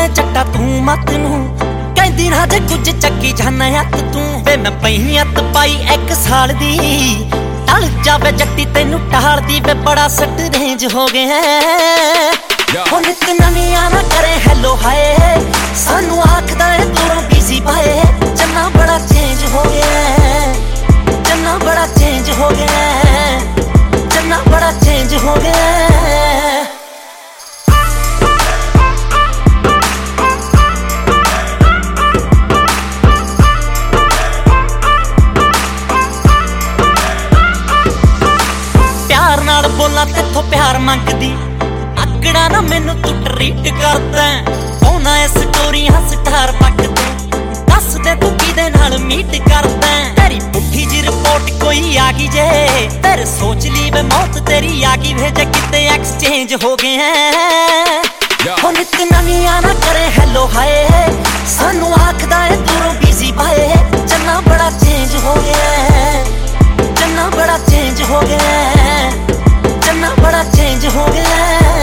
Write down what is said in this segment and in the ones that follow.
ਏ ਚੱਟਾ ਤੂੰ ਮੱਤ ਨੂੰ ਕਹਿੰਦੀ ਨਾ ਜੇ ਕੁਝ ਚੱਕੀ ਜਾਨਾ ਹੱਥ ਤੂੰ ਵੇ ਮੈਂ ਪਈ ਹੱਥ ਪਾਈ 1 ਸਾਲ ਦੀ ਟਲ ਜਾਵੇ ਜੱਟੀ ਤੈਨੂੰ ਟਾਲਦੀ ਵੇ ਬੜਾ ਸੱਟ ਰੇਂਜ ਹੋ ਗਿਆ ਹੁਣ ਨਿਤ ਨਵੀਆਂ ਨਾ ਕਰੇ ਹੈਲੋ ਹਾਏ ਸਾਨੂੰ ਆਖਦਾ ਏ ਦੂਰੋਂ ਬਿਜ਼ੀ ਪਾਏ ਚੰਨਾ ਬੜਾ ਚੇਂਜ ਹੋ ਗਿਆ ਚੰਨਾ ਬੜਾ ਚੇਂਜ ਹੋ ਗਿਆ ਚੰਨਾ ਬੜਾ ਚੇਂਜ ਹੋ ਗਿਆ ਬੋਲਾਂ ਤੇਥੋਂ ਪਿਆਰ ਮੰਗਦੀ ਆਕੜਾ ਨਾ ਮੈਨੂੰ ਤੂੰ ਟਰੀਟ ਕਰਦਾ ਪਾਉਣਾ ਐ ਸਟੋਰੀਆਂ ਸਟਾਰ ਪੱਕ ਤੂੰ ਦੱਸ ਦੇ ਤੂੰ ਕਿਹਦੇ ਨਾਲ ਮੀਟ ਕਰਦਾ ਤੇਰੀ ਪੁੱਠੀ ਜੀ ਰਿਪੋਰਟ ਕੋਈ ਆ ਗਈ ਜੇ ਤੇਰੇ ਸੋਚ ਲਈ ਵੇ ਮੌਤ ਤੇਰੀ ਆ ਗਈ ਵੇ ਜੇ ਕਿਤੇ ਐਕਸਚੇਂਜ ਹੋ ਗਏ ਹੁਣ ਨਿਤ ਨਵੀਆਂ ਨਾ ਕਰੇ ਹੈਲੋ ਹਾਏ ਸਾਨੂੰ ਆਖਦਾ ਏ ਦੂਰੋਂ ਬਿਜ਼ੀ ਪਾਏ ਚੰਨਾ ਬੜਾ ਚੇਂਜ ਹੋ ਗਿਆ ਚੰਨਾ ਬੜਾ ਚੇਂਜ ਹੋ ਗਿਆ ਚੰਨਾ ਬੜਾ ਚੇਂਜ ਹੋ ਗਿਆ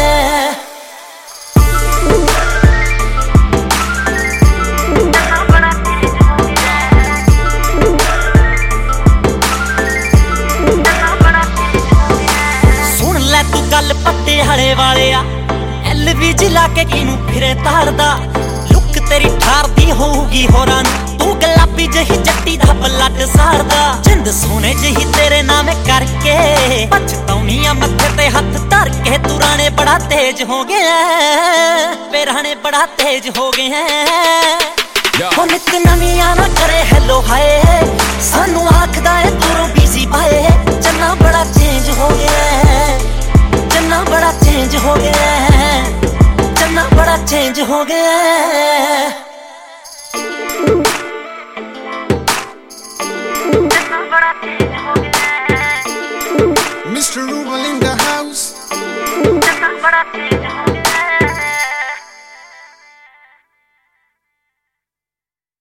ਸੁਣ ਲੈ ਤੂੰ ਗੱਲ ਪੱਤੇ ਹਲੇ ਵਾਲਿਆ ਐਲਵੀ ਲਾ ਕੇ ਕਿਨੂੰ ਫਿਰੇ ਤਾਰਦਾ ਲੁੱਕ ਤੇਰੀ ਠਾਰਦੀ ਹੋਊਗੀ ਹੋਰਾਂ ਨੂੰ ਤੂੰ ਗੁਲਾਬੀ ਜਹੀ ਜੱਟੀ ਦਾ ਬਲੱਡ ਸਾਰਦਾ ਜਿੰਦ ਸੋਨੇ ਜਹੀ ਤੇਰੇ ਨਾਮ ਕਰਕੇ ਪਛਤਾਉਣੀ ਆ ਮੱਥੇ ਤੇ ਹੱਥ ਧਰ ਕੇ ਤੂੰ ਰਾਣੇ ਬੜਾ ਤੇਜ਼ ਹੋ ਗਿਆ ਵੇ ਰਾਣੇ ਬੜਾ ਤੇਜ਼ ਹੋ ਗਿਆ ਹੁਣ ਨਿਤ ਨਵੀਆਂ ਨਾ ਕਰੇ ਹੈਲੋ ਹਾਏ ਸਾਨੂੰ ਆਖਦਾ ਏ ਦੂਰੋਂ ਬਿਜ਼ੀ ਪਾਏ ਚੰਨਾ ਬੜਾ ਚੇਂਜ ਹੋ ਗਿਆ ਚੰਨਾ ਬੜਾ ਚੇਂਜ ਹੋ ਗਿਆ ਚੰਨਾ ਬੜਾ ਚੇਂਜ ਹੋ ਗਿਆ Mr. Rubel in the house.